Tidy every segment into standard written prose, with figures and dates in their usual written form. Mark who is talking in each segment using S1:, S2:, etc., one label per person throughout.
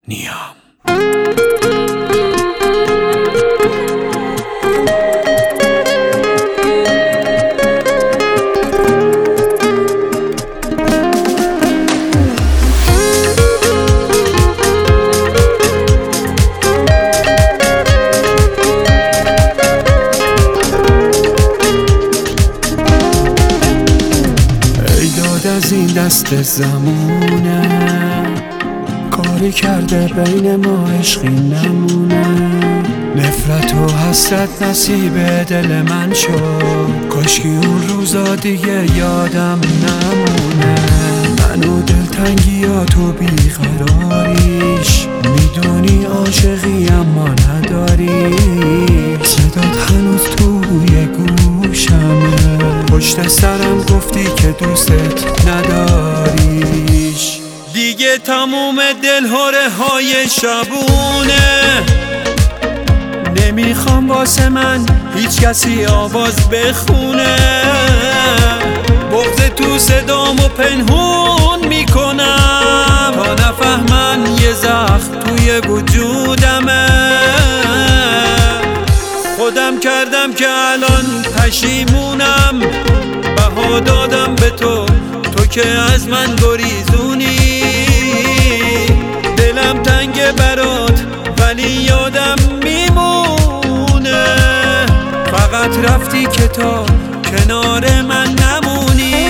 S1: نیام. از این دست زمونه کاری کرده بین ما عشقی نمونه، نفرت و حسرت نصیب دل من شد، کاشکی اون روزا دیگه یادم نمونه. من و دلتنگیات و بیقراریش میدونی عاشقی اما نداری، صدات هنوز توی گوشمه، پشت سرم گفتی که دوستت نداریش. دیگه تموم دلهره های شبونه، نمیخوام واسه من هیچ کسی آواز بخونه، بغض تو صدامو پنهون میکنم تا نفهمن یه زخم توی وجودمه. خودم کردم که الان پشیمونم، بها دادم به تو که از من گریزونی، دلم تنگ برات ولی یادم میمونه، فقط رفتی که تا کنار من نمونی.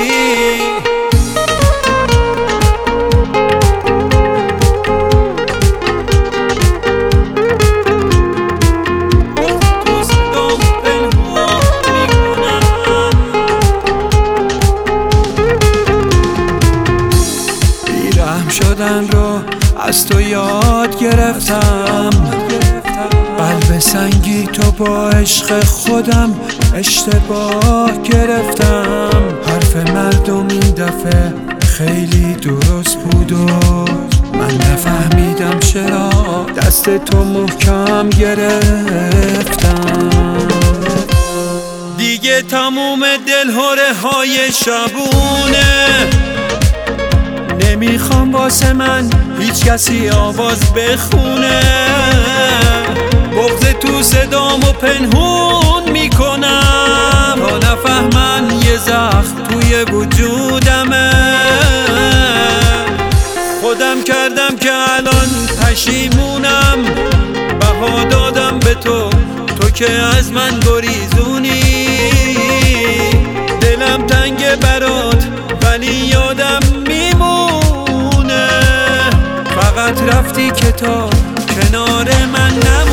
S1: شدن رو از تو یاد گرفتم، قلب سنگی تو با عشق خودم اشتباه گرفتم، حرف مردم این دفعه خیلی درست بود و من نفهمیدم چرا دست تو محکم گرفتم. دیگه تموم دلهره های شبونه، نمیخوام واسه من هیچ کسی آواز بخونه، بغض تو صدامو پنهون میکنم تا نفهمن یه زخم توی وجودمه. خودم کردم که الان پشیمونم، بها دادم به تو که از من گریزونی، دلم تنگ برات ولی یادم میمونه، فقط رفتی که تا کنار من نمونی.